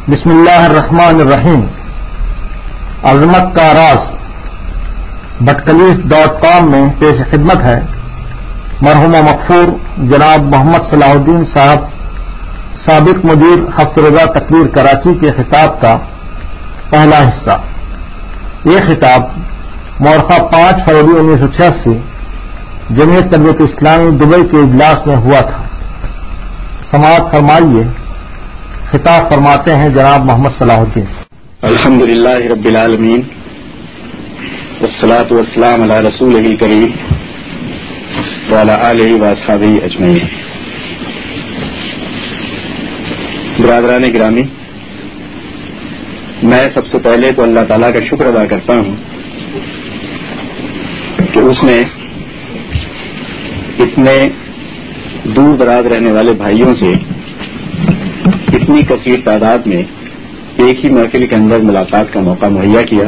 بسم اللہ الرحمن الرحیم. عظمت کا راز بٹکلیس.com میں پیش خدمت ہے مرحوم مغفور جناب محمد صلاح الدین صاحب سابق مدیر ہفت روزہ تقریر کراچی کے خطاب کا پہلا حصہ. یہ خطاب مورخہ 5 فروری 1986 جمعیت تربیت اسلامی دبئی کے اجلاس میں ہوا تھا. سماعت فرمائیے. خطاب فرماتے ہیں جناب محمد صلاح الدین. الحمدللہ رب العالمین والصلاة والسلام علی رسولہ الکریم وعلی آلہ واصحابہ اجمعین. برادران گرامی، میں سب سے پہلے تو اللہ تعالیٰ کا شکر ادا کرتا ہوں کہ اس نے اتنے دور دراز رہنے والے بھائیوں سے اتنی کثیر تعداد میں ایک ہی محفل کے اندر ملاقات کا موقع مہیا کیا.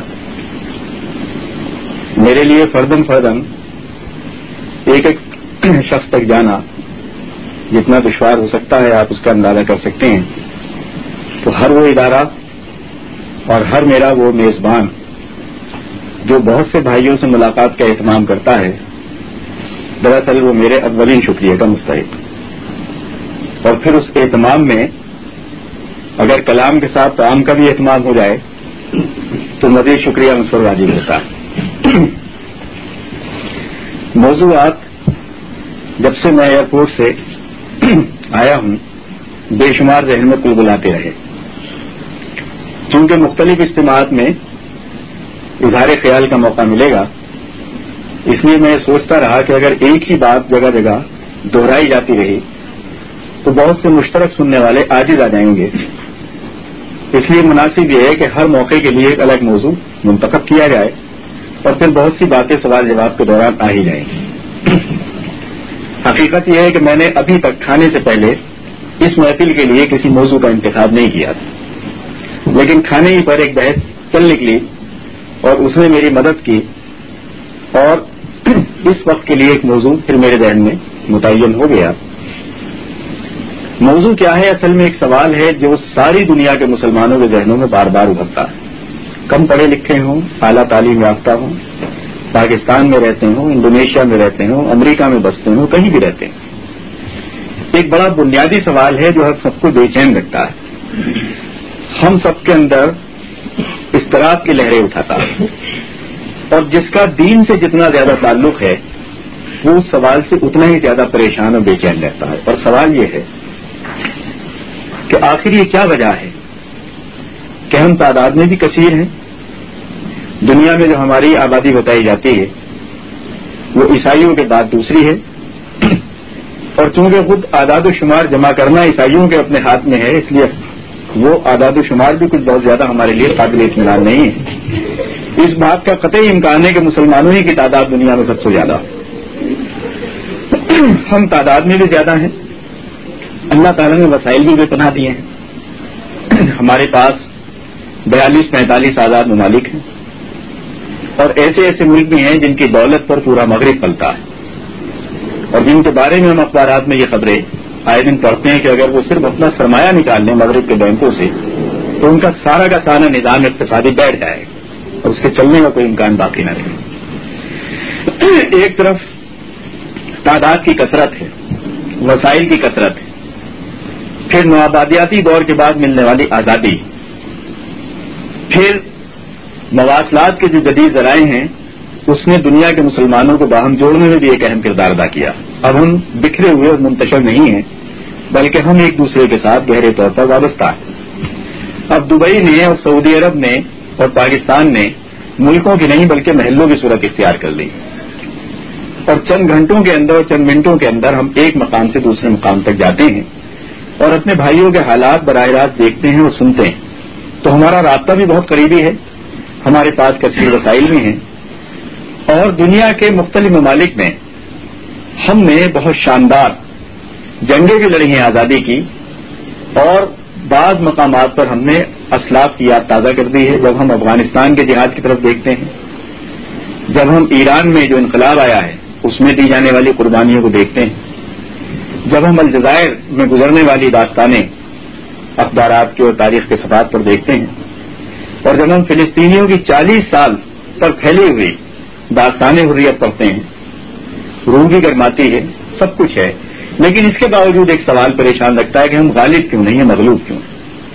میرے لیے فردن ایک شخص تک جانا جتنا دشوار ہو سکتا ہے آپ اس کا اندازہ کر سکتے ہیں. تو ہر وہ ادارہ اور ہر میرا وہ میزبان جو بہت سے بھائیوں سے ملاقات کا اہتمام کرتا ہے، دراصل وہ میرے اولین شکریہ کا مستحق. اور پھر اس اہتمام میں اگر کلام کے ساتھ طعام کا بھی اہتمام ہو جائے تو مزید شکریہ مجھ پر واجب ہوتا ہے. موضوعات جب سے میں ایئرپورٹ سے آیا ہوں بے شمار ذہن میں بلاتے رہے. چونکہ مختلف اجتماعات میں اظہار خیال کا موقع ملے گا، اس لیے میں سوچتا رہا کہ اگر ایک ہی بات جگہ جگہ دہرائی جاتی رہی تو بہت سے مشترک سننے والے عاجز آ جائیں گے. اس لیے مناسب یہ ہے کہ ہر موقع کے لیے ایک الگ موضوع منتخب کیا جائے اور پھر بہت سی باتیں سوال جواب کے دوران آ ہی جائیں گی. حقیقت یہ ہے کہ میں نے ابھی تک کھانے سے پہلے اس محفل کے لیے کسی موضوع کا انتخاب نہیں کیا تھا، لیکن کھانے ہی پر ایک بحث چل نکلی اور اس نے میری مدد کی اور اس وقت کے لیے ایک موضوع پھر میرے ذہن میں متعین ہو گیا. موضوع کیا ہے؟ اصل میں ایک سوال ہے جو ساری دنیا کے مسلمانوں کے ذہنوں میں بار بار ابھرتا ہے. کم پڑھے لکھے ہوں، اعلیٰ تعلیم یافتہ ہوں، پاکستان میں رہتے ہوں، انڈونیشیا میں رہتے ہوں، امریکہ میں بستے ہوں، کہیں بھی رہتے ہیں. ایک بڑا بنیادی سوال ہے جو ہم سب کو بے چین رکھتا ہے. ہم سب کے اندر اضطراب کی لہریں اٹھاتا ہے اور جس کا دین سے جتنا زیادہ تعلق ہے وہ اس سوال سے اتنا ہی زیادہ پریشان اور بے چین رہتا ہے. اور سوال یہ ہے کہ آخر یہ کیا وجہ ہے کہ ہم تعداد میں بھی کثیر ہیں. دنیا میں جو ہماری آبادی بتائی جاتی ہے وہ عیسائیوں کے بعد دوسری ہے، اور چونکہ خود اعداد و شمار جمع کرنا عیسائیوں کے اپنے ہاتھ میں ہے، اس لیے وہ اعداد و شمار بھی کچھ بہت زیادہ ہمارے لیے قابل اطمینان نہیں ہے. اس بات کا قطعی امکان ہے کہ مسلمانوں ہی کی تعداد دنیا میں سب سے زیادہ. ہم تعداد میں بھی زیادہ ہیں. اللہ تعالیٰ نے وسائل بھی بے پناہ دیے ہیں. ہمارے پاس 42-45 آزاد ممالک ہیں اور ایسے ایسے ملک بھی ہیں جن کی دولت پر پورا مغرب پلتا ہے اور جن کے بارے میں ہم اخبارات میں یہ خبریں آئے دن پڑھتے ہیں کہ اگر وہ صرف اپنا سرمایہ نکال لیں مغرب کے بینکوں سے تو ان کا سارا نظام اقتصادی بیٹھ جائے اور اس کے چلنے کا کوئی امکان باقی نہ رہے. ایک طرف تعداد کی کثرت ہے، وسائل کی کثرت ہے، پھر نوآبادیاتی دور کے بعد ملنے والی آزادی، پھر مواصلات کے جو جدید ذرائع ہیں اس نے دنیا کے مسلمانوں کو باہم جوڑنے میں بھی ایک اہم کردار ادا کیا. اب ہم بکھرے ہوئے اور منتشر نہیں ہیں بلکہ ہم ایک دوسرے کے ساتھ گہرے طور پر وابستہ ہیں. اب دبئی نے اور سعودی عرب نے اور پاکستان نے ملکوں کی نہیں بلکہ محلوں کی صورت اختیار کر لی اور چند گھنٹوں کے اندر اور چند منٹوں کے اندر ہم ایک مقام سے دوسرے مقام تک جاتے ہیں اور اپنے بھائیوں کے حالات براہ راست دیکھتے ہیں اور سنتے ہیں. تو ہمارا رابطہ بھی بہت قریبی ہے، ہمارے پاس کثیر وسائل بھی ہیں اور دنیا کے مختلف ممالک میں ہم نے بہت شاندار جنگیں بھی لڑی ہیں آزادی کی اور بعض مقامات پر ہم نے اسلاف کی یاد تازہ کر دی ہے. جب ہم افغانستان کے جہاد کی طرف دیکھتے ہیں، جب ہم ایران میں جو انقلاب آیا ہے اس میں دی جانے والی قربانیوں کو دیکھتے ہیں، جب ہم الجزائر میں گزرنے والی داستانیں اخبارات کے اور تاریخ کے صفحات پر دیکھتے ہیں، اور جب ہم فلسطینیوں کی 40 سال پر پھیلی ہوئی داستان حریت پڑھتے ہیں، روح بھی گرماتی ہے، سب کچھ ہے، لیکن اس کے باوجود ایک سوال پریشان رکھتا ہے کہ ہم غالب کیوں نہیں ہیں، مغلوب کیوں؟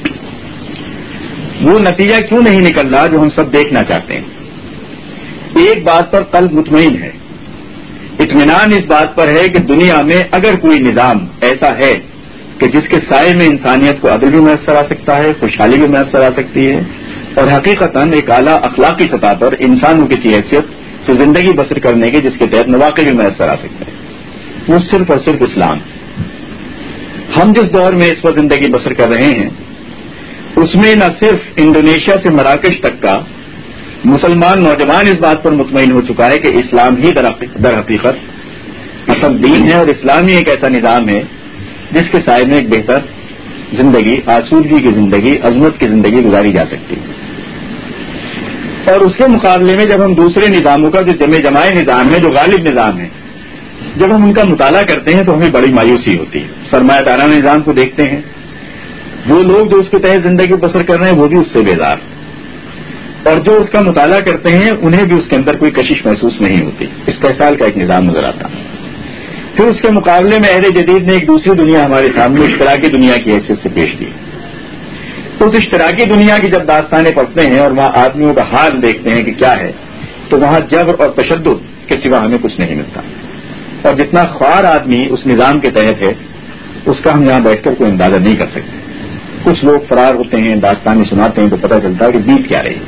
وہ نتیجہ کیوں نہیں نکل رہا جو ہم سب دیکھنا چاہتے ہیں؟ ایک بات پر قلب مطمئن ہے، اطمینان اس بات پر ہے کہ دنیا میں اگر کوئی نظام ایسا ہے کہ جس کے سائے میں انسانیت کو عدل بھی میسر آ سکتا ہے، خوشحالی بھی میسر آ سکتی ہے، اور حقیقتاً ایک اعلیٰ اخلاقی سطح پر انسانوں کی حیثیت سے زندگی بسر کرنے کے جس کے تحت مواقع بھی میسر آ سکتے ہیں، وہ صرف اور صرف اسلام۔ ہم جس دور میں اس وقت زندگی بسر کر رہے ہیں اس میں نہ صرف انڈونیشیا سے مراکش تک کا مسلمان نوجوان اس بات پر مطمئن ہو چکا ہے کہ اسلام ہی در حقیقت اصل دین ہے، اور اسلامی ایک ایسا نظام ہے جس کے سائے میں ایک بہتر زندگی، آسودگی کی زندگی، عظمت کی زندگی گزاری جا سکتی ہے۔ اور اس کے مقابلے میں جب ہم دوسرے نظاموں کا جو جماعی نظام ہے، جو غالب نظام ہے، جب ہم ان کا مطالعہ کرتے ہیں تو ہمیں بڑی مایوسی ہوتی ہے۔ سرمایہ دارانہ نظام کو دیکھتے ہیں، وہ لوگ جو اس کے تحت زندگی بسر کر رہے ہیں وہ بھی اس سے بیزار، اور جو اس کا مطالعہ کرتے ہیں انہیں بھی اس کے اندر کوئی کشش محسوس نہیں ہوتی، استحصال کا ایک نظام نظر آتا۔ پھر اس کے مقابلے میں اہل جدید نے ایک دوسری دنیا ہمارے سامنے اشتراکی دنیا کی حیثیت سے پیش کی۔ اس اشتراکی دنیا کی جب داستانیں پڑھتے ہیں اور وہاں آدمیوں کا حال دیکھتے ہیں کہ کیا ہے، تو وہاں جبر اور تشدد کے سوا ہمیں کچھ نہیں ملتا، اور جتنا خوار آدمی اس نظام کے تحت ہے اس کا ہم یہاں بیٹھ کر کوئی اندازہ نہیں کر سکتے۔ کچھ لوگ فرار ہوتے ہیں، داستانیں سناتے ہیں تو پتہ چلتا ہے کہ بیت کیا رہی۔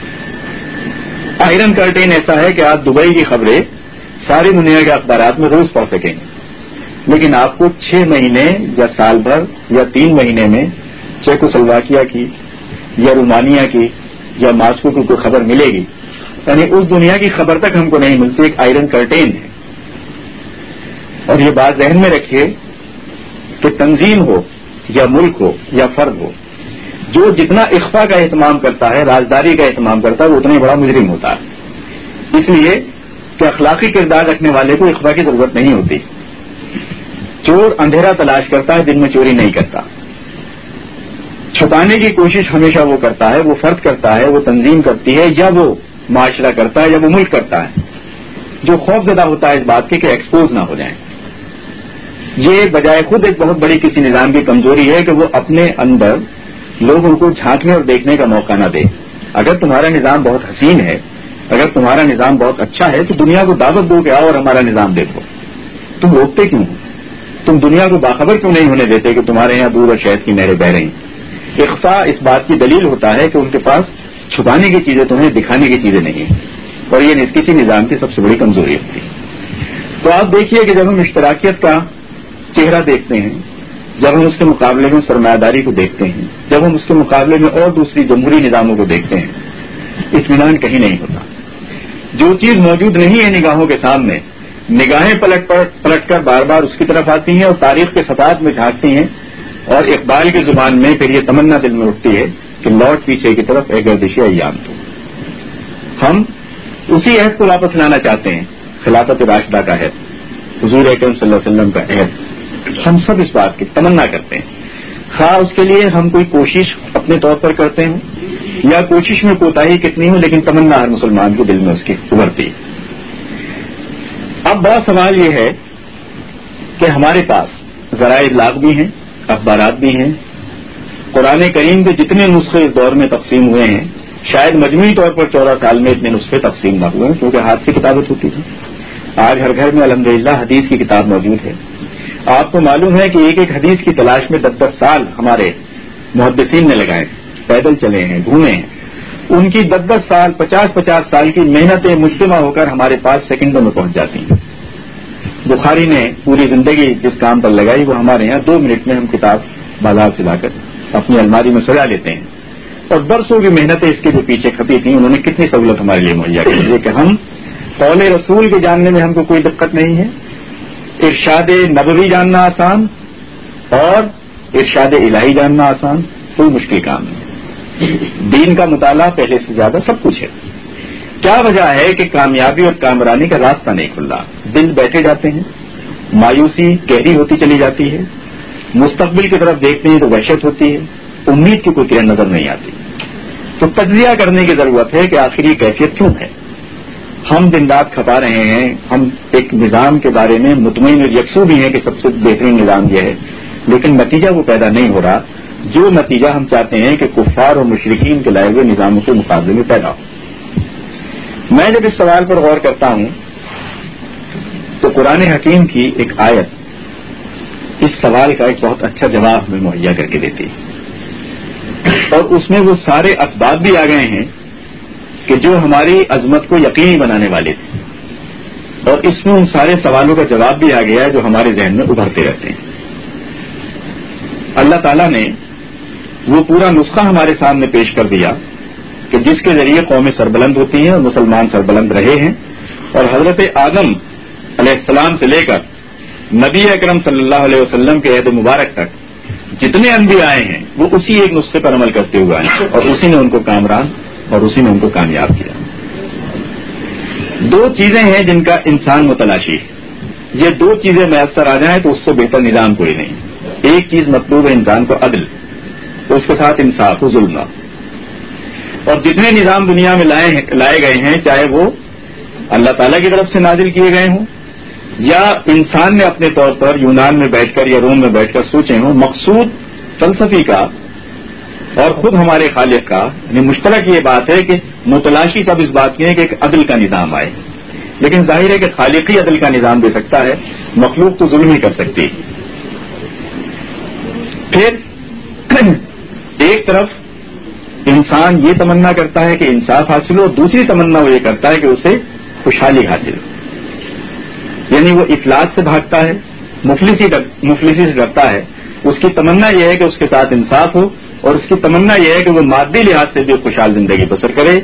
آئرن کرٹین ایسا ہے کہ آپ دبئی کی خبریں ساری دنیا کے اخبارات میں روز پڑھ سکیں گے، لیکن آپ کو 6 مہینے یا سال بھر یا 3 مہینے میں چیکوسلواکیہ کی یا رومانیہ کی یا ماسکو کی کوئی خبر ملے گی، یعنی اس دنیا کی خبر تک ہم کو نہیں ملتی۔ ایک آئرن کرٹین ہے، اور یہ بات ذہن میں رکھیے کہ تنظیم ہو یا ملک ہو یا فرد ہو، جو جتنا اخفاء کا اہتمام کرتا ہے، رازداری کا اہتمام کرتا ہے، وہ اتنا ہی بڑا مجرم ہوتا ہے۔ اس لیے کہ اخلاقی کردار رکھنے والے کو اخفاء کی ضرورت نہیں ہوتی۔ چور اندھیرا تلاش کرتا ہے، دن میں چوری نہیں کرتا۔ چھپانے کی کوشش ہمیشہ وہ کرتا ہے، وہ فرد کرتا ہے، وہ تنظیم کرتی ہے، یا وہ معاشرہ کرتا ہے، یا وہ ملک کرتا ہے، جو خوف زدہ ہوتا ہے اس بات کے کہ ایکسپوز نہ ہو جائیں۔ یہ بجائے خود ایک بہت بڑی کسی نظام کی کمزوری ہے کہ وہ اپنے اندر لوگوں کو جھانکنے اور دیکھنے کا موقع نہ دے۔ اگر تمہارا نظام بہت حسین ہے، اگر تمہارا نظام بہت اچھا ہے، تو دنیا کو دعوت دو کہ آؤ اور ہمارا نظام دیکھو۔ تم روکتے کیوں ہو؟ تم دنیا کو باخبر کیوں نہیں ہونے دیتے کہ تمہارے یہاں دودھ اور شہد کی نہریں بہ رہی ہیں؟ اخفاء اس بات کی دلیل ہوتا ہے کہ ان کے پاس چھپانے کی چیزیں تمہیں دکھانے کی چیزیں نہیں ہیں، اور یہ کسی نظام کی سب سے بڑی کمزوری ہوتی ہے۔ تو آپ دیکھیے کہ جب ہم اشتراکیت کا چہرہ دیکھتے ہیں، جب ہم اس کے مقابلے میں سرمایہ داری کو دیکھتے ہیں، جب ہم اس کے مقابلے میں اور دوسری جمہوری نظاموں کو دیکھتے ہیں، اطمینان کہیں نہیں ہوتا۔ جو چیز موجود نہیں ہے نگاہوں کے سامنے، نگاہیں پلٹ کر بار بار اس کی طرف آتی ہیں اور تاریخ کے صفحات میں جھانکتی ہیں، اور اقبال کی زبان میں پھر یہ تمنا دل میں اٹھتی ہے کہ لوٹ پیچھے کی طرف اے گردش ایام تو۔ ہم اسی عہد کو واپس لانا چاہتے ہیں، خلافت راشدہ کا عہد، حضور اکرم صلی اللہ علیہ وسلم کا عہد۔ ہم سب اس بات کی تمنا کرتے ہیں، خواہ اس کے لیے ہم کوئی کوشش اپنے طور پر کرتے ہیں یا کوشش میں کوتاہی کتنی ہو، لیکن تمنا ہر مسلمان کے دل میں اس کی ابھرتی ہے۔ اب بڑا سوال یہ ہے کہ ہمارے پاس ذرائع ابلاغ بھی ہیں، اخبارات بھی ہیں، قرآن کریم کے جتنے نسخے اس دور میں تقسیم ہوئے ہیں، شاید مجموعی طور پر 14 سال میں اتنے نسخے تقسیم نہ ہوئے ہیں، کیونکہ ہاتھ سے کتابت ہوتی تھی۔ آج ہر گھر میں الحمدللہ حدیث کی کتاب موجود ہے۔ آپ کو معلوم ہے کہ ایک ایک حدیث کی تلاش میں 10 سال ہمارے محدثین نے لگائے، پیدل چلے ہیں، گھومے ہیں۔ ان کی 10 سال 50 سال کی محنتیں مجتمع ہو کر ہمارے پاس سیکنڈوں میں پہنچ جاتی ہیں۔ بخاری نے پوری زندگی جس کام پر لگائی وہ ہمارے یہاں 2 منٹ میں ہم کتاب بازار سے لا کر اپنی الماری میں سجا لیتے ہیں، اور برسوں کی محنتیں اس کے جو پیچھے کھپی تھیں انہوں نے کتنی سہولت ہمارے لیے مہیا کی ہے کہ ہم قول رسول کے جاننے میں ہم کو کوئی دقت نہیں ہے، ارشاد نبوی جاننا آسان اور ارشاد الہی جاننا آسان، کوئی مشکل کام نہیں۔ دین کا مطالعہ پہلے سے زیادہ سب کچھ ہے۔ کیا وجہ ہے کہ کامیابی اور کامرانی کا راستہ نہیں کھل رہا؟ دل بیٹھے جاتے ہیں، مایوسی گہری ہوتی چلی جاتی ہے، مستقبل کی طرف دیکھتے ہیں تو وحشت ہوتی ہے، امید کی کوئی کرن نظر نہیں آتی. تو تجزیہ کرنے کی ضرورت ہے کہ آخر یہ کیفیت کیوں ہے. ہم دن رات کھپا رہے ہیں, ہم ایک نظام کے بارے میں مطمئن اور یکسو بھی ہیں کہ سب سے بہترین نظام یہ ہے, لیکن نتیجہ وہ پیدا نہیں ہو رہا جو نتیجہ ہم چاہتے ہیں کہ کفار اور مشرکین کے لائے ہوئے نظاموں کے مقابلے میں پیدا ہو. میں جب اس سوال پر غور کرتا ہوں تو قرآن حکیم کی ایک آیت اس سوال کا ایک بہت اچھا جواب ہمیں مہیا کر کے دیتی ہے, اور اس میں وہ سارے اسباب بھی آ گئے ہیں کہ جو ہماری عظمت کو یقینی بنانے والے تھے, اور اس میں ان سارے سوالوں کا جواب بھی آ گیا ہے جو ہمارے ذہن میں ابھرتے رہتے ہیں. اللہ تعالیٰ نے وہ پورا نسخہ ہمارے سامنے پیش کر دیا کہ جس کے ذریعے قومیں سربلند ہوتی ہیں اور مسلمان سربلند رہے ہیں, اور حضرت آدم علیہ السلام سے لے کر نبی اکرم صلی اللہ علیہ وسلم کے عہد مبارک تک جتنے انبیاء آئے ہیں وہ اسی ایک نسخے پر عمل کرتے ہوئے آئے ہیں, اور اسی نے ان کو کامران اور اسی نے ان کو کامیاب کیا. دو چیزیں ہیں جن کا انسان متلاشی ہے, یہ دو چیزیں میسر آ جائیں تو اس سے بہتر نظام کوئی نہیں. ایک چیز مطلوب ہے انسان کو عدل, تو اس کے ساتھ انصاف و ظلم. اور جتنے نظام دنیا میں لائے گئے ہیں, چاہے وہ اللہ تعالیٰ کی طرف سے نازل کیے گئے ہوں یا انسان نے اپنے طور پر یونان میں بیٹھ کر یا روم میں بیٹھ کر سوچے ہوں, مقصود فلسفی کا اور خود ہمارے خالق کا یعنی مشترک یہ بات ہے کہ متلاشی سب اس بات کی ہے کہ ایک عدل کا نظام آئے. لیکن ظاہر ہے کہ خالق ہی عدل کا نظام دے سکتا ہے, مخلوق تو ظلم ہی کر سکتی. پھر ایک طرف انسان یہ تمنا کرتا ہے کہ انصاف حاصل ہو, دوسری تمنا وہ یہ کرتا ہے کہ اسے خوشحالی حاصل ہو. یعنی وہ افلاس سے بھاگتا ہے, مفلسی سے ڈرتا ہے. اس کی تمنا یہ ہے کہ اس کے ساتھ انصاف ہو, اور اس کی تمنا یہ ہے کہ وہ مادی لحاظ سے بھی خوشحال زندگی بسر کرے.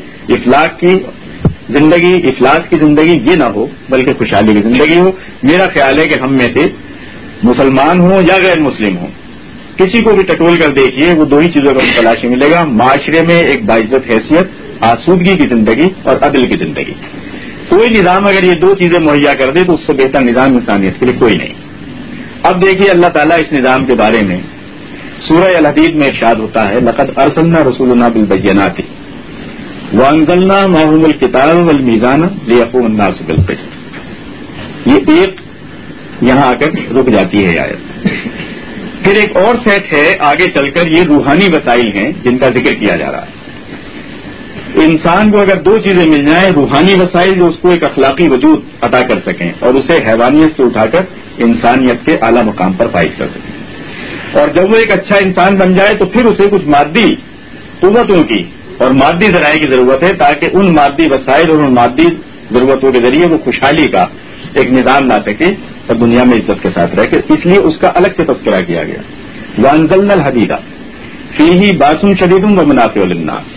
افلاس کی زندگی یہ نہ ہو بلکہ خوشحالی کی زندگی ہو. میرا خیال ہے کہ ہم میں سے مسلمان ہوں یا غیر مسلم ہوں, کسی کو بھی ٹٹول کر دیکھیے وہ دو ہی چیزوں کا تلاشی ملے گا, معاشرے میں ایک باعزت حیثیت, آسودگی کی زندگی اور عدل کی زندگی. کوئی نظام اگر یہ دو چیزیں مہیا کر دے تو اس سے بہتر نظام انسانیت کے لیے کوئی نہیں. اب دیکھیے اللہ تعالیٰ اس نظام کے بارے میں سورہ الحدید میں ارشاد ہوتا ہے, لقد ارسلنا رسولنا بالبینات وانزلنا معهم الکتاب والمیزان لیقوم الناس بالقسط. یہ ایک یہاں آ کر رک جاتی ہے آیت. پھر ایک اور سیٹ ہے آگے چل کر, یہ روحانی وسائل ہیں جن کا ذکر کیا جا رہا ہے. انسان کو اگر دو چیزیں مل جائیں, روحانی وسائل جو اس کو ایک اخلاقی وجود عطا کر سکیں اور اسے حیوانیت سے اٹھا کر انسانیت کے اعلیٰ مقام پر فائز کر سکیں, اور جب وہ ایک اچھا انسان بن جائے تو پھر اسے کچھ مادی قوتوں کی اور مادی ذرائع کی ضرورت ہے تاکہ ان مادی وسائل اور ان مادی ضرورتوں کے ذریعے وہ خوشحالی کا ایک نظام لا سکے اور دنیا میں عزت کے ساتھ رہ کے. اس لیے اس کا الگ سے تذکرہ کیا گیا. وانزلنا الحدید فیہ باس شدید ومنافع للناس.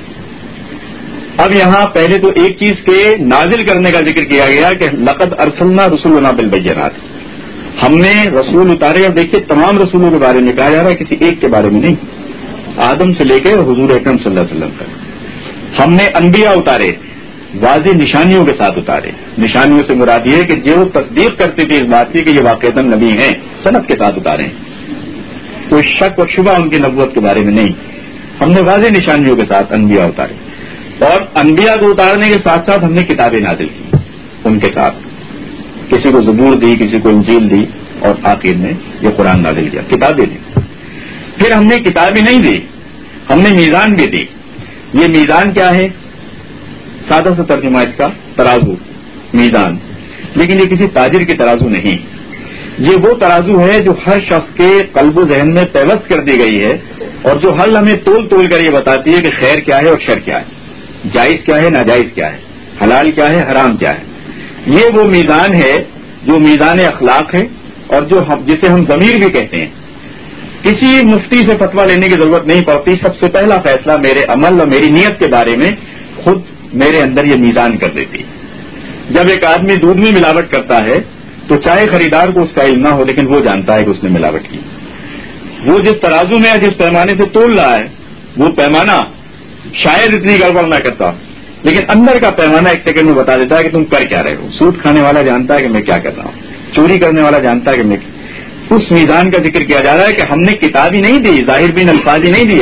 اب یہاں پہلے تو ایک چیز کے نازل کرنے کا ذکر کیا گیا کہ لقد ارسلنا رسولنا بالبینات, ہم نے رسول اتارے. اور دیکھیے تمام رسولوں کے بارے میں کہا جا رہا ہے, کسی ایک کے بارے میں نہیں. آدم سے لے کے حضور اکرم صلی اللہ علیہ وسلم تک ہم نے انبیاء اتارے, واضح نشانیوں کے ساتھ اتارے. نشانیوں سے مراد یہ ہے کہ جو تصدیق کرتی تھی اس بات کی کہ یہ واقعتاً نبی ہیں, سند کے ساتھ اتارے ہیں. کوئی شک و شبہ ان کی نبوت کے بارے میں نہیں. ہم نے واضح نشانیوں کے ساتھ انبیاء اتارے, اور انبیاء کو اتارنے کے ساتھ ساتھ ہم نے کتابیں نازل کی ان کے ساتھ. کسی کو زبور دی, کسی کو انجیل دی, اور آخر میں یہ قرآن نازل کیا, کتابیں دی. پھر ہم نے کتابیں نہیں دی, ہم نے میزان بھی دی. یہ میزان کیا ہے؟ سادہ سا ترجمہ اس کا ترازو, میزان. لیکن یہ کسی تاجر کی ترازو نہیں, یہ وہ ترازو ہے جو ہر شخص کے قلب و ذہن میں پیوست کر دی گئی ہے, اور جو حل ہمیں تول تول کر یہ بتاتی ہے کہ خیر کیا ہے اور شر کیا ہے, جائز کیا ہے ناجائز کیا ہے, حلال کیا ہے حرام کیا ہے. یہ وہ میزان ہے جو میزان اخلاق ہے, اور جو جسے ہم ضمیر بھی کہتے ہیں. کسی مفتی سے فتویٰ لینے کی ضرورت نہیں پڑتی. سب سے پہلا فیصلہ میرے عمل اور میری نیت کے بارے میں خود میرے اندر یہ میزان کر دیتی. جب ایک آدمی دودھ میں ملاوٹ کرتا ہے تو چاہے خریدار کو اس کا علم نہ ہو, لیکن وہ جانتا ہے کہ اس نے ملاوٹ کی. وہ جس ترازو میں جس پیمانے سے تول رہا ہے وہ پیمانہ شاید اتنی گڑبڑ نہ کرتا, لیکن اندر کا پیمانہ ایک سیکنڈ میں بتا دیتا ہے کہ تم کر کیا رہے ہو. سود کھانے والا جانتا ہے کہ میں کیا کر رہا ہوں, چوری کرنے والا جانتا ہے کہ میں. اس میزان کا ذکر کیا جا رہا ہے کہ ہم نے کتاب ہی نہیں دی, ظاہر بین الفاظ ہی نہیں دیے,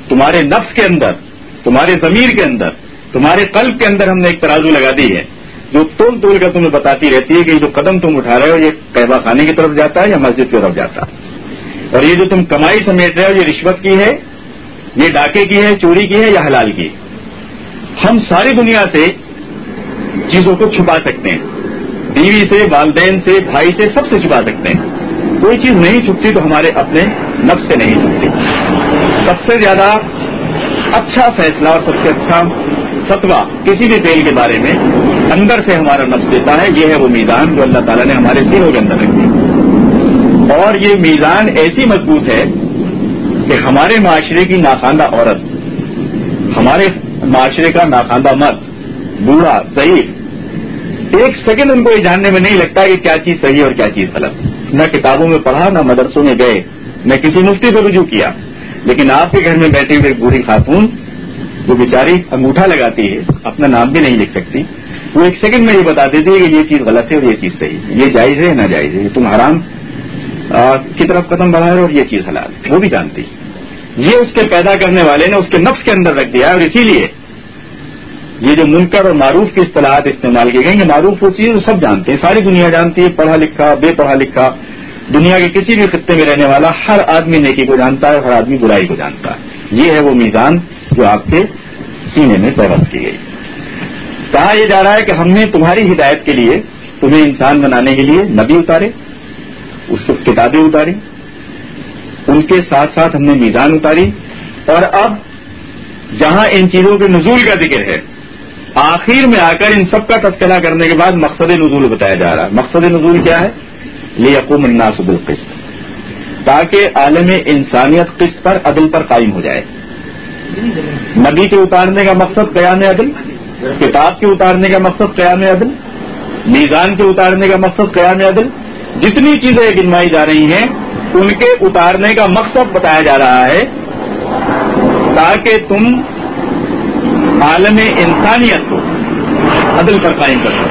تمہارے نفس کے اندر، تمہارے ضمیر کے اندر، تمہارے قلب کے اندر ہم نے ایک ترازو لگا دی ہے جو تول تول کر تمہیں بتاتی رہتی ہے کہ یہ جو قدم تم اٹھا رہے ہو یہ قہوہ خانے کی طرف جاتا ہے یا مسجد کی طرف جاتا ہے، اور یہ جو تم کمائی سمیٹ رہے ہو یہ رشوت کی ہے، یہ ڈاکے کی ہے، چوری کی ہے یا حلال کی ہے۔ ہم ساری دنیا سے چیزوں کو چھپا سکتے ہیں، بیوی سے، والدین سے، بھائی سے، سب سے چھپا سکتے ہیں۔ کوئی چیز نہیں چھپتی تو ہمارے اپنے نفس سے نہیں چھپتی۔ سب سے زیادہ اچھا فیصلہ اور سب سے اچھا فتویٰ کسی بھی فعل کے بارے میں اندر سے ہمارا نفس دیتا ہے۔ یہ ہے وہ میزان جو اللہ تعالیٰ نے ہمارے سینوں کے اندر رکھی، اور یہ میزان ایسی مضبوط ہے کہ ہمارے معاشرے کی ناخواندہ عورت، ہمارے معاشرے کا ناخواندہ مرد، بوڑھا، ضعیف، ایک سیکنڈ ان کو یہ جاننے میں نہیں لگتا کہ کیا چیز صحیح اور کیا چیز غلط۔ نہ کتابوں میں پڑھا، نہ مدرسوں میں گئے، نہ کسی مفتی کو رجوع کیا، لیکن آپ کے گھر میں بیٹھے ہوئے ایک بوڑھی خاتون جو بیچاری انگوٹھا لگاتی ہے، اپنا نام بھی نہیں لکھ سکتی، وہ ایک سیکنڈ میں یہ بتا دیتی ہے کہ یہ چیز غلط ہے اور یہ چیز صحیح ہے، یہ جائز ہے ناجائز ہے، تم حرام کی طرف قدم بڑھا رہے ہو اور یہ چیز حلال ہے، وہ بھی جانتی۔ یہ اس کے پیدا کرنے والے نے اس کے نفس کے اندر رکھ دیا، اور اسی لیے یہ جو منکر اور معروف کی اصطلاحات استعمال کی گئی، یہ معروف وہ چیز سب جانتے ہیں، ساری دنیا جانتی ہے، پڑھا لکھا، بے پڑھا لکھا، دنیا کے کسی بھی خطے میں رہنے والا ہر آدمی نیکی کو جانتا ہے، ہر آدمی برائی کو جانتا ہے۔ یہ ہے وہ میزان جو آپ کے سینے میں پیوست کی گئی۔ کہا یہ جا رہا ہے کہ ہم نے تمہاری ہدایت کے لیے، تمہیں انسان بنانے کے لیے نبی اتارے، اس کو کتابیں اتاری، ان کے ساتھ ساتھ ہم نے میزان اتاری، اور اب جہاں ان چیزوں کے نزول کا ذکر ہے، آخر میں آ کر ان سب کا تذکرہ کرنے کے بعد مقصد نزول بتایا جا رہا ہے۔ مقصد نزول کیا ہے؟ لیقوم الناس بالقسط، تاکہ عالم انسانیت قسط پر، عدل پر قائم ہو جائے۔ نبی کے اتارنے کا مقصد قیام عدل، کتاب کے اتارنے کا مقصد قیام عدل، میزان کے اتارنے کا مقصد قیام عدل، جتنی چیزیں گنوائی جا رہی ہیں ان کے اتارنے کا مقصد بتایا جا رہا ہے، تاکہ تم عالم انسانیت کو عدل پر قائم کر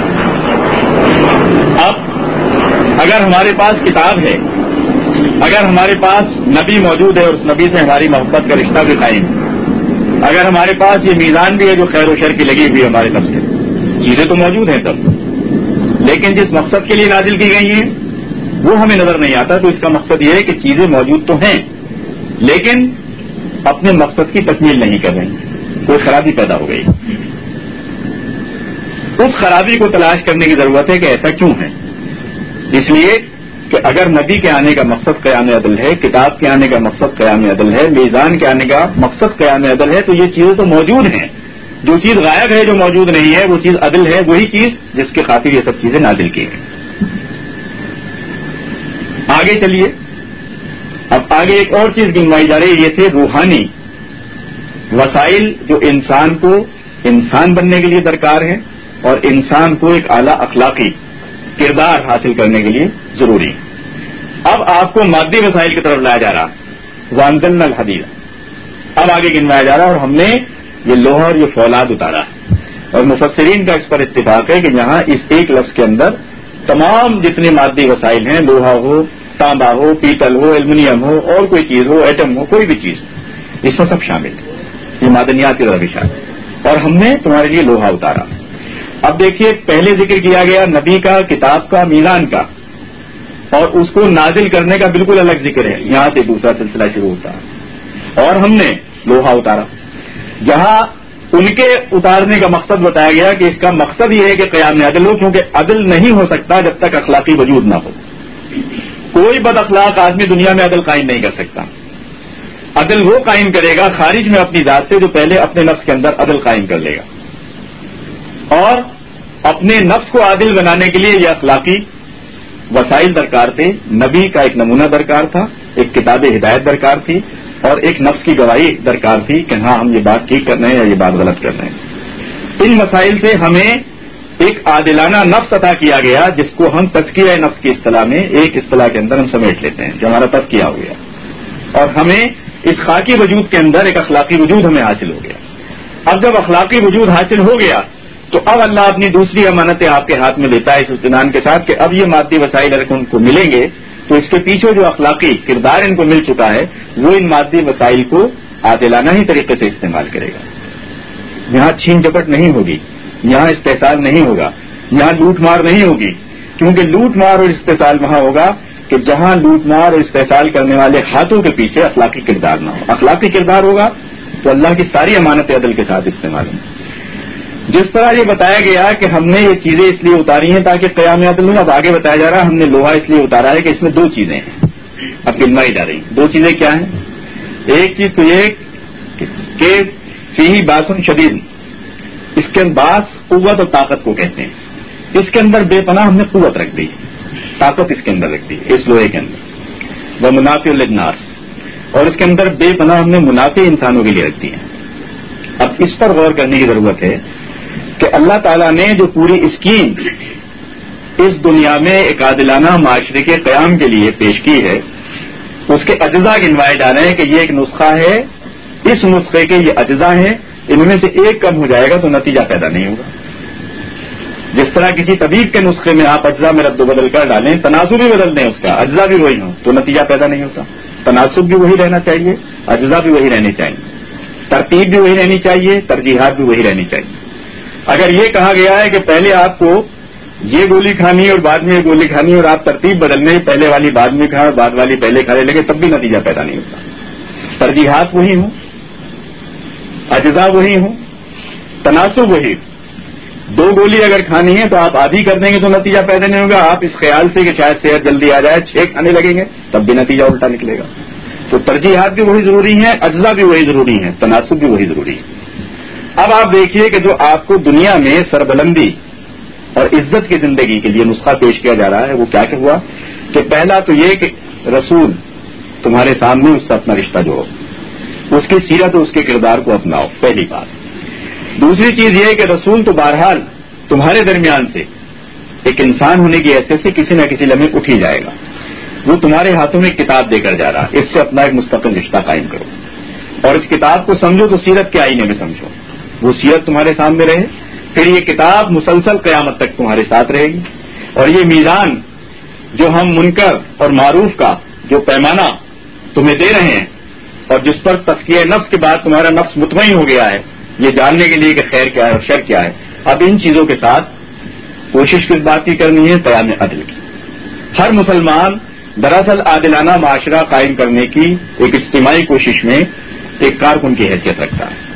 سکو۔ اب اگر ہمارے پاس کتاب ہے، اگر ہمارے پاس نبی موجود ہے اور اس نبی سے ہماری محبت کا رشتہ بھی قائم ہے، اگر ہمارے پاس یہ میزان بھی ہے جو خیر و شر کی لگی ہوئی ہے ہمارے طرف سے، چیزیں تو موجود ہیں سب، لیکن جس مقصد کے لیے نازل کی گئی ہیں وہ ہمیں نظر نہیں آتا۔ تو اس کا مقصد یہ ہے کہ چیزیں موجود تو ہیں لیکن اپنے مقصد کی تکمیل نہیں کر رہی، کوئی خرابی پیدا ہو گئی۔ اس خرابی کو تلاش کرنے کی ضرورت ہے کہ ایسا کیوں ہے۔ اس لیے کہ اگر نبی کے آنے کا مقصد قیام عدل ہے، کتاب کے آنے کا مقصد قیام عدل ہے، میزان کے آنے کا مقصد قیام عدل ہے، تو یہ چیزیں تو موجود ہیں۔ جو چیز غائب ہے، جو موجود نہیں ہے، وہ چیز عدل ہے، وہی چیز جس کے خاطر یہ سب چیزیں نازل کی ہیں۔ آگے چلیے، اب آگے ایک اور چیز گنوائی جا رہی ہے، یہ تھے روحانی وسائل جو انسان کو انسان بننے کے لیے درکار ہے اور انسان کو ایک اعلیٰ اخلاقی کردار حاصل کرنے کے لیے ضروری ہے۔ اب آپ کو مادی وسائل کی طرف لایا جا رہا، وانزلنا الحدید، اب آگے گنوایا جا رہا، اور ہم نے یہ لوہا اور یہ فولاد اتارا، اور مفسرین کا اس پر اتفاق ہے کہ یہاں اس ایک لفظ کے اندر تمام جتنے مادی وسائل ہیں، لوہا ہو، تانبا ہو، پیتل ہو، ایلومینیم ہو، اور کوئی چیز ہو، ایٹم ہو، کوئی بھی چیز، اس میں سب شامل ہے، یہ معدنیات کی طرف اشارہ ہے، اور ہم نے تمہارے لیے لوہا اتارا۔ اب دیکھیے، پہلے ذکر کیا گیا نبی کا، کتاب کا، میزان کا، اور اس کو نازل کرنے کا بالکل الگ ذکر ہے، یہاں سے دوسرا سلسلہ شروع ہوتا ہے، اور ہم نے لوہا اتارا۔ جہاں ان کے اتارنے کا مقصد بتایا گیا کہ اس کا مقصد یہ ہے کہ قیام عدل ہو، کیونکہ عدل نہیں ہو سکتا جب تک اخلاقی وجود نہ ہو۔ کوئی بد اخلاق آدمی دنیا میں عدل قائم نہیں کر سکتا۔ عدل وہ قائم کرے گا خارج میں اپنی ذات سے جو پہلے اپنے نفس کے اندر عدل قائم کر لے گا، اور اپنے نفس کو عادل بنانے کے لیے یہ اخلاقی وسائل درکار تھے۔ نبی کا ایک نمونہ درکار تھا، ایک کتاب ہدایت درکار تھی، اور ایک نفس کی گواہی درکار تھی کہ ہاں ہم یہ بات ٹھیک کر رہے ہیں یا یہ بات غلط کر رہے ہیں۔ ان مسائل سے ہمیں ایک عادلانہ نفس عطا کیا گیا، جس کو ہم تزکیہ نفس کی اصطلاح میں ایک اصطلاح کے اندر ہم سمیٹ لیتے ہیں، جو ہمارا تزکیہ ہو گیا، اور ہمیں اس خاکی وجود کے اندر ایک اخلاقی وجود ہمیں حاصل ہو گیا۔ اب جب اخلاقی وجود حاصل ہو گیا تو اب اللہ اپنی دوسری امانتیں آپ کے ہاتھ میں دیتا ہے اس اطمینان کے ساتھ کہ اب یہ مادی وسائل اگر ان کو ملیں گے تو اس کے پیچھے جو اخلاقی کردار ان کو مل چکا ہے وہ ان مادی وسائل کو عادلانہ ہی طریقے سے استعمال کرے گا. یہاں چھین جھپٹ نہیں ہوگی, یہاں استحصال نہیں ہوگا, یہاں لوٹ مار نہیں ہوگی, کیونکہ لوٹ مار اور استحصال وہاں ہوگا کہ جہاں لوٹ مار اور استحصال کرنے والے ہاتھوں کے پیچھے اخلاقی کردار نہ ہو. اخلاقی کردار ہوگا تو اللہ کی ساری امانت عدل کے ساتھ استعمال ہوں. جس طرح یہ بتایا گیا کہ ہم نے یہ چیزیں اس لیے اتاری ہیں تاکہ قیام عدل ہو, اب آگے بتایا جا رہا ہے ہم نے لوہا اس لیے اتارا ہے کہ اس میں دو چیزیں ہیں. اب گنوائی جا رہی, دو چیزیں کیا ہیں؟ ایک چیز تو یہ کہ فیہ باسن شدید, اس کے باس قوت اور طاقت کو کہتے ہیں. اس کے اندر بے پناہ ہم نے قوت رکھ دی, طاقت اس کے اندر رکھ دی, اس لوہے کے اندر. وہ منافع للناس, اور اس کے اندر بے پناہ ہم نے منافع انسانوں کے لیے رکھ دی ہیں. اب اس پر غور کرنے کی ضرورت ہے کہ اللہ تعالیٰ نے جو پوری اسکیم اس دنیا میں ایک عادلانہ معاشرے کے قیام کے لیے پیش کی ہے, اس کے اجزاء گنوائے جا رہے ہیں کہ یہ ایک نسخہ ہے, اس نسخے کے یہ اجزاء ہیں, ان میں سے ایک کم ہو جائے گا تو نتیجہ پیدا نہیں ہوگا. جس طرح کسی طبیب کے نسخے میں آپ اجزاء میں رد و بدل کر ڈالیں, تناسب بھی بدل دیں, اس کا اجزاء بھی وہی ہوں تو نتیجہ پیدا نہیں ہوتا. تناسب بھی وہی رہنا چاہیے, اجزاء بھی وہی رہنی چاہیے, ترتیب بھی وہی رہنی چاہیے, ترجیحات بھی وہی رہنی چاہیے. اگر یہ کہا گیا ہے کہ پہلے آپ کو یہ گولی کھانی ہے اور بعد میں یہ گولی کھانی ہے اور آپ ترتیب بدل لیں, پہلے والی بعد میں کھائیں اور بعد والی پہلے کھا لیں, تب بھی نتیجہ پیدا نہیں ہوتا. ترجیحات وہی ہوں, اجزاء وہی ہوں, تناسب وہی. دو گولی اگر کھانی ہے تو آپ آدھی کر دیں گے تو نتیجہ پیدا نہیں ہوگا. آپ اس خیال سے کہ شاید صحت جلدی آ جائے 6 کھانے لگیں گے تب بھی نتیجہ الٹا نکلے گا. تو ترجیحات بھی وہی ضروری ہیں, اجزاء بھی وہی ضروری ہیں, تناسب بھی وہی ضروری ہے. اب آپ دیکھیے کہ جو آپ کو دنیا میں سربلندی اور عزت کی زندگی کے لیے نسخہ پیش کیا جا رہا ہے وہ کیا کہ ہوا کہ پہلا تو یہ کہ رسول تمہارے سامنے اس سے اپنا رشتہ جوڑو, اس کی سیرت اور اس کے کردار کو اپناؤ, پہلی بات. دوسری چیز یہ کہ رسول تو بہرحال تمہارے درمیان سے ایک انسان ہونے کی حیثیت سے کسی نہ کسی لمحے اٹھ ہی جائے گا. وہ تمہارے ہاتھوں میں کتاب دے کر جا رہا, اس سے اپنا ایک مستقل رشتہ قائم کرو اور اس کتاب کو سمجھو تو سیرت کے آئینے میں سمجھو. وہ سیرت تمہارے سامنے رہے, پھر یہ کتاب مسلسل قیامت تک تمہارے ساتھ رہے گی. اور یہ میزان جو ہم منکر اور معروف کا جو پیمانہ تمہیں دے رہے ہیں اور جس پر تزکیہ نفس کے بعد تمہارا نفس مطمئن ہو گیا ہے یہ جاننے کے لیے کہ خیر کیا ہے اور شر کیا ہے, اب ان چیزوں کے ساتھ کوشش کس بات کی کرنی ہے؟ قیام عدل کی. ہر مسلمان دراصل عادلانہ معاشرہ قائم کرنے کی ایک اجتماعی کوشش میں ایک کارکن کی حیثیت رکھتا ہے.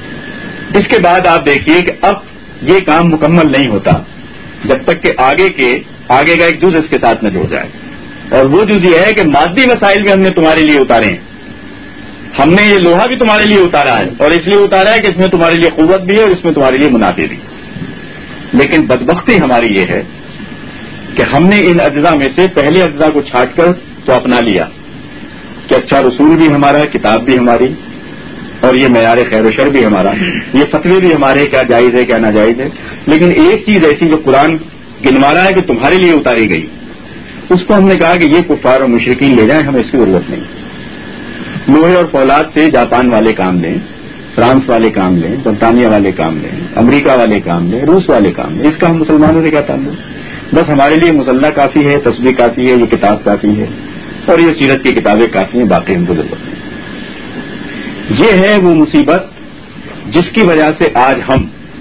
اس کے بعد آپ دیکھیے کہ اب یہ کام مکمل نہیں ہوتا جب تک کہ آگے کا ایک جز اس کے ساتھ نہ جڑ جائے, اور وہ جز یہ ہے کہ مادی وسائل بھی ہم نے تمہارے لیے اتارے ہیں. ہم نے یہ لوہا بھی تمہارے لیے اتارا ہے اور اس لیے اتارا ہے کہ اس میں تمہارے لیے قوت بھی ہے اور اس میں تمہارے لیے منافع بھی. لیکن بدبختی ہماری یہ ہے کہ ہم نے ان اجزاء میں سے پہلے اجزاء کو چھانٹ کر تو اپنا لیا کہ اچھا رسول بھی ہمارا ہے, کتاب بھی ہماری, اور یہ معیار خیر و شر بھی ہمارا, یہ فتوے بھی ہمارے, کیا جائز ہے کیا ناجائز ہے. لیکن ایک چیز ایسی جو قرآن گنوا رہا ہے کہ تمہارے لیے اتاری گئی, اس کو ہم نے کہا کہ یہ کفار اور مشرکین لے جائیں, ہمیں اس کی ضرورت نہیں. لوہے اور فولاد سے جاپان والے کام لیں, فرانس والے کام لیں, برطانیہ والے کام لیں, امریکہ والے کام لیں, روس والے کام لیں, اس کا ہم مسلمانوں سے کیا تعلق؟ بس ہمارے لیے مسلح کافی ہے, تسبیح کافی ہے, یہ کتاب کافی ہے اور یہ سیرت کی کتابیں کافی ہیں, باقی ہم کو ضرورت نہیں. یہ ہے وہ مصیبت جس کی وجہ سے آج ہم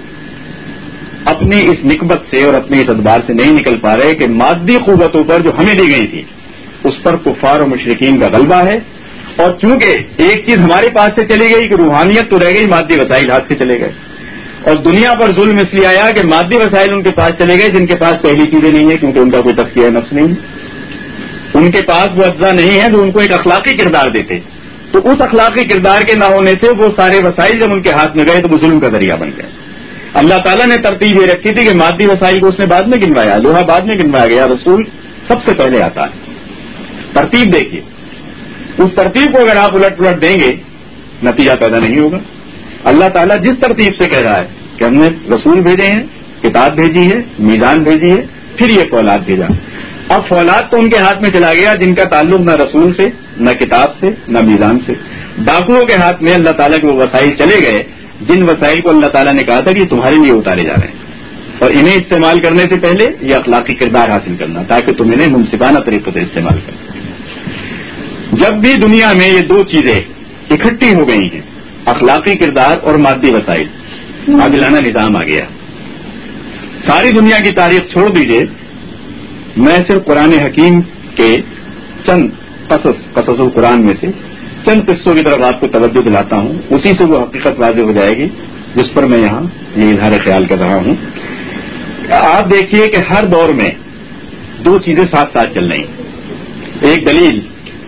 اپنی اس نکبت سے اور اپنے اس ادبار سے نہیں نکل پا رہے کہ مادی قوتوں پر جو ہمیں دی گئی تھی اس پر کفار اور مشرکین کا غلبہ ہے. اور چونکہ ایک چیز ہمارے پاس سے چلی گئی کہ روحانیت تو رہ گئی, مادی وسائل ہاتھ سے چلے گئے, اور دنیا پر ظلم اس لیے آیا کہ مادی وسائل ان کے پاس چلے گئے جن کے پاس پہلی چیزیں نہیں ہیں, کیونکہ ان کا کوئی تزکیہ نفس نہیں ہے, ان کے پاس وہ اجزاء نہیں ہے جو ان کو ایک اخلاقی کردار دیتے. تو اس اخلاقی کردار کے نہ ہونے سے وہ سارے وسائل جب ان کے ہاتھ میں گئے تو وہ ظلم کا ذریعہ بن گئے. اللہ تعالیٰ نے ترتیب یہ رکھی تھی کہ مادی وسائل کو اس نے بعد میں گنوایا, لوہا بعد میں گنوایا گیا, رسول سب سے پہلے آتا ہے. ترتیب دیکھیے, اس ترتیب کو اگر آپ الٹ پلٹ دیں گے نتیجہ پیدا نہیں ہوگا. اللہ تعالیٰ جس ترتیب سے کہہ رہا ہے کہ ہم نے رسول بھیجے ہیں, کتاب بھیجی ہے, میزان بھیجی ہے, پھر یہ فولاد بھیجا. اب فولاد تو ان کے ہاتھ میں چلا گیا جن کا تعلق نہ رسول سے, نہ کتاب سے, نہ میزان سے. ڈاکوؤں کے ہاتھ میں اللہ تعالیٰ کے وہ وسائل چلے گئے جن وسائل کو اللہ تعالیٰ نے کہا تھا کہ یہ تمہارے لیے اتارے جا رہے ہیں, اور انہیں استعمال کرنے سے پہلے یہ اخلاقی کردار حاصل کرنا تاکہ تم انہیں منصفانہ طریقے سے استعمال کرو. جب بھی دنیا میں یہ دو چیزیں اکٹھی ہو گئی ہیں، اخلاقی کردار اور مادی وسائل، عادلانہ نظام آ گیا. ساری دنیا کی تاریخ چھوڑ دیجیے، میں صرف قرآن حکیم کے چند قصص القرآن میں سے چند قصوں کی طرف آپ کو توجہ دلاتا ہوں، اسی سے وہ حقیقت واضح ہو جائے گی جس پر میں یہاں یہ اظہار خیال کر رہا ہوں. آپ دیکھیے کہ ہر دور میں دو چیزیں ساتھ ساتھ چل رہی ہیں، ایک دلیل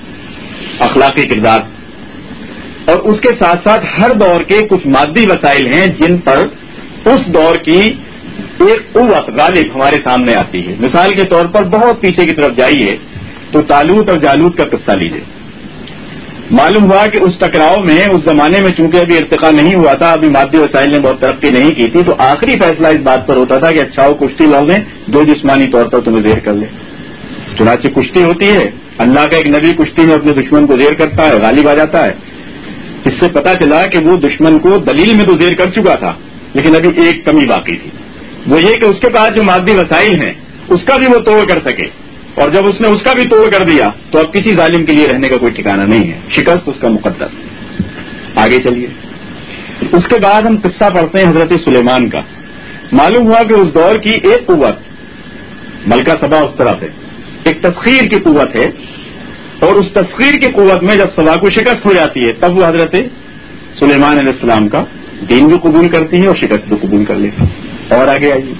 اخلاقی کردار، اور اس کے ساتھ ساتھ ہر دور کے کچھ مادی وسائل ہیں جن پر اس دور کی ایک قوت غالب ہمارے سامنے آتی ہے. مثال کے طور پر بہت پیچھے کی طرف جائیے تو طالوت اور جالوت کا قصہ لیجیے. معلوم ہوا کہ اس ٹکراؤ میں اس زمانے میں چونکہ ابھی ارتقا نہیں ہوا تھا، ابھی مادی وسائل نے بہت ترقی نہیں کی تھی، تو آخری فیصلہ اس بات پر ہوتا تھا کہ اچھا وہ کشتی لڑ لیں جو جسمانی طور پر تمہیں زیر کر لے. چنانچہ کشتی ہوتی ہے، اللہ کا ایک نبی کشتی میں اپنے دشمن کو زیر کرتا ہے، غالب آ جاتا ہے. اس سے پتا چلا کہ وہ دشمن کو دلیل میں تو زیر کر چکا تھا، لیکن ابھی ایک کمی باقی تھی، وہ یہ کہ اس کے پاس جو مادی وسائل ہیں اس کا بھی وہ توڑ کر سکے. اور جب اس نے اس کا بھی توڑ کر دیا تو اب کسی ظالم کے لیے رہنے کا کوئی ٹھکانہ نہیں ہے، شکست اس کا مقدر. آگے چلیے. اس کے بعد ہم قصہ پڑھتے ہیں حضرت سلیمان کا. معلوم ہوا کہ اس دور کی ایک قوت، ملکہ سبا اس طرح سے ایک تسخیر کی قوت ہے، اور اس تسخیر کی قوت میں جب سبا کو شکست ہو جاتی ہے تب وہ حضرت سلیمان علیہ السلام کا دین بھی قبول کرتی ہے اور شکست بھی قبول کر لیتی ہے. اور آگے آئیے،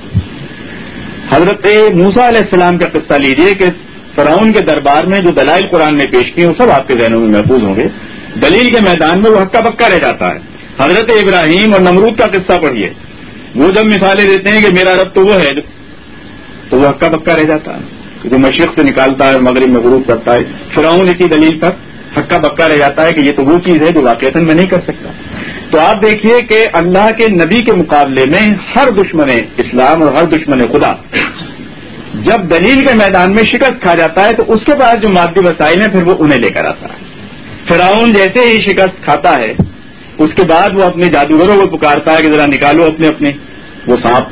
حضرت موسیٰ علیہ السلام کا قصہ لیجیے کہ فرعون کے دربار میں جو دلائل قرآن نے پیش کیے وہ سب آپ کے ذہنوں میں محفوظ ہوں گے. دلیل کے میدان میں وہ ہکا بکا رہ جاتا ہے. حضرت ابراہیم اور نمرود کا قصہ پڑھیے، وہ جب مثالیں دیتے ہیں کہ میرا رب تو وہ ہے، تو وہ ہکا بکا رہ جاتا ہے، جو مشرق سے نکالتا ہے اور مغرب میں غروب کرتا ہے. فرعون اسی دلیل پر ہکا بکا رہ جاتا ہے کہ یہ تو وہ چیز ہے جو واقعتاً میں نہیں کر سکتا. تو آپ دیکھیے کہ اللہ کے نبی کے مقابلے میں ہر دشمن اسلام اور ہر دشمن خدا جب دلیل کے میدان میں شکست کھا جاتا ہے تو اس کے بعد جو مادی وسائل ہیں پھر وہ انہیں لے کر آتا ہے. فرعون جیسے ہی شکست کھاتا ہے اس کے بعد وہ اپنے جادوگروں کو پکارتا ہے کہ ذرا نکالو اپنے وہ سانپ.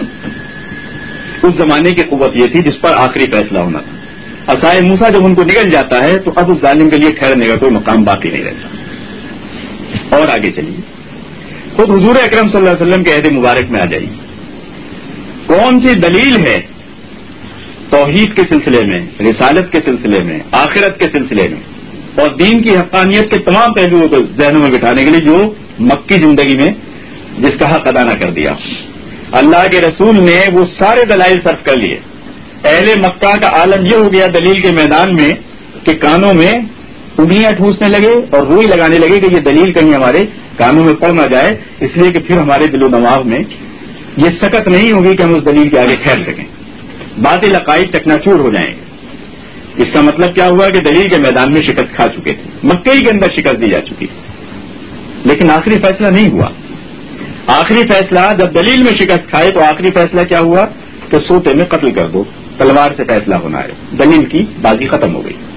اس زمانے کی قوت یہ تھی جس پر آخری فیصلہ ہونا تھا. عصائے موسیٰ جب ان کو نکل جاتا ہے تو اب اس ظالم کے لیے ٹھہرنے کا کوئی مقام باقی نہیں رہتا. اور آگے چلیے، خود حضور اکرم صلی اللہ علیہ وسلم کے عہد مبارک میں آ جائیے. کون سی دلیل ہے توحید کے سلسلے میں، رسالت کے سلسلے میں، آخرت کے سلسلے میں اور دین کی حقانیت کے تمام پہلوؤں کو ذہنوں میں بٹھانے کے لیے جو مکی زندگی میں جس کا حق ادا نہ کر دیا؟ اللہ کے رسول نے وہ سارے دلائل صرف کر لیے. اہل مکہ کا عالم یہ ہو گیا دلیل کے میدان میں کہ کانوں میں انگلیاں ٹھونسنے لگے اور روئی لگانے لگے کہ یہ دلیل کہیں ہمارے کانوں میں پڑ نہ جائے، اس لیے کہ پھر ہمارے دل و دماغ میں یہ سکت نہیں ہوگی کہ ہم اس دلیل کے آگے ٹھہر سکیں. باطل عقائد چکناچور ہو جائیں گے. اس کا مطلب کیا ہوا کہ دلیل کے میدان میں شکست کھا چکے تھے، مکہ ہی کے اندر شکست دی جا چکی تھی. لیکن آخری فیصلہ نہیں ہوا. آخری فیصلہ جب دلیل میں شکست کھائے تو آخری فیصلہ کیا ہوا کہ سوتے میں قتل کر دو، تلوار سے فیصلہ ہونا ہے. دلیل کی بازی ختم ہو گئی.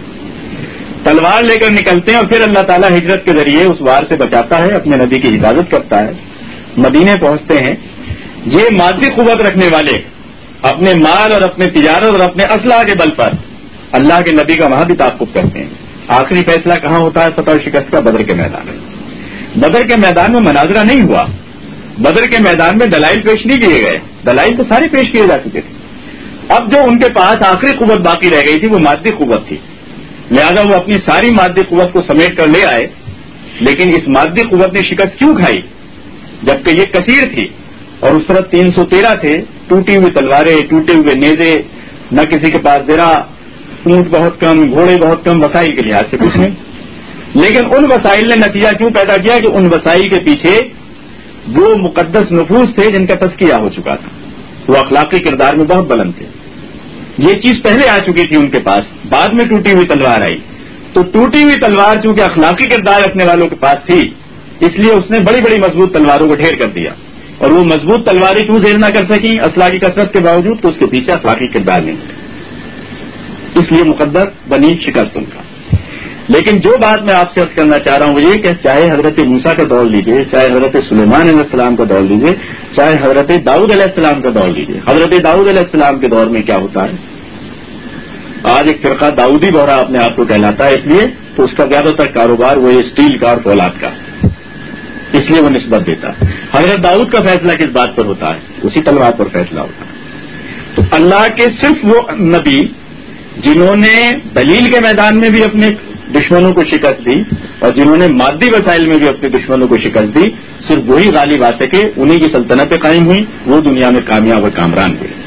تلوار لے کر نکلتے ہیں اور پھر اللہ تعالیٰ ہجرت کے ذریعے اس وار سے بچاتا ہے، اپنے نبی کی حفاظت کرتا ہے. مدینے پہنچتے ہیں. یہ مادی قوت رکھنے والے اپنے مال اور اپنے تجارت اور اپنے اسلحہ کے بل پر اللہ کے نبی کا وہاں بھی تعاقب کرتے ہیں. آخری فیصلہ کہاں ہوتا ہے فتح و شکست کا؟ بدر کے میدان میں. بدر کے میدان میں مناظرہ نہیں ہوا. بدر کے میدان میں دلائل پیش نہیں کیے گئے، دلائل تو سارے پیش کیے جا چکے تھے. اب جو ان کے پاس آخری قوت باقی رہ گئی تھی وہ مادی قوت تھی، لہذا وہ اپنی ساری مادی قوت کو سمیٹ کر لے آئے. لیکن اس مادی قوت نے شکست کیوں کھائی جبکہ یہ کثیر تھی اور اس طرح 313 تھے؟ ٹوٹی ہوئی تلواریں، ٹوٹے ہوئے نیزے، نہ کسی کے پاس زرہ، اونٹ بہت کم، گھوڑے بہت کم، وسائل کے لحاظ سے کچھ نہیں. لیکن ان وسائل نے نتیجہ کیوں پیدا کیا کہ ان وسائل کے پیچھے وہ مقدس نفوس تھے جن کا تزکیہ ہو چکا تھا. وہ اخلاقی کردار میں بہت بلند تھے. یہ چیز پہلے آ چکی تھی ان کے پاس، بعد میں ٹوٹی ہوئی تلوار آئی. تو ٹوٹی ہوئی تلوار چونکہ اخلاقی کردار رکھنے والوں کے پاس تھی اس لیے اس نے بڑی بڑی مضبوط تلواروں کو ڈھیر کر دیا. اور وہ مضبوط تلواریں کیوں زیر نہ کر سکی اسلحہ کی کثرت کے باوجود؟ تو اس کے پیچھے اخلاقی کردار نہیں تھے، اس لیے مقدر بنی شکست ان کا. لیکن جو بات میں آپ سے عرض کرنا چاہ رہا ہوں وہ یہ کہ چاہے حضرت موسیٰ کا دور لیجیے، چاہے حضرت سلیمان علیہ السلام کا دور لیجیے، چاہے حضرت داؤد علیہ السلام کا دور لیجیے. حضرت داؤد علیہ السلام کے دور میں کیا ہوتا ہے؟ آج ایک فرقہ داؤدی بہرا اپنے آپ کو کہلاتا ہے، اس لیے تو اس کا زیادہ تر کاروبار وہ اسٹیل کا اور فولاد کا، اس لیے وہ نسبت دیتا ہے۔ حضرت داؤد کا فیصلہ کس بات پر ہوتا ہے؟ اسی تلوار پر فیصلہ ہوتا ہے۔ تو اللہ کے صرف وہ نبی جنہوں نے دلیل کے میدان میں بھی اپنے دشمنوں کو شکست دی اور جنہوں نے مادی وسائل میں بھی اپنے دشمنوں کو شکست دی، صرف وہی غالب آ سکے، انہی کی سلطنتیں قائم ہوئی، وہ دنیا میں کامیاب اور کامران ہوئے۔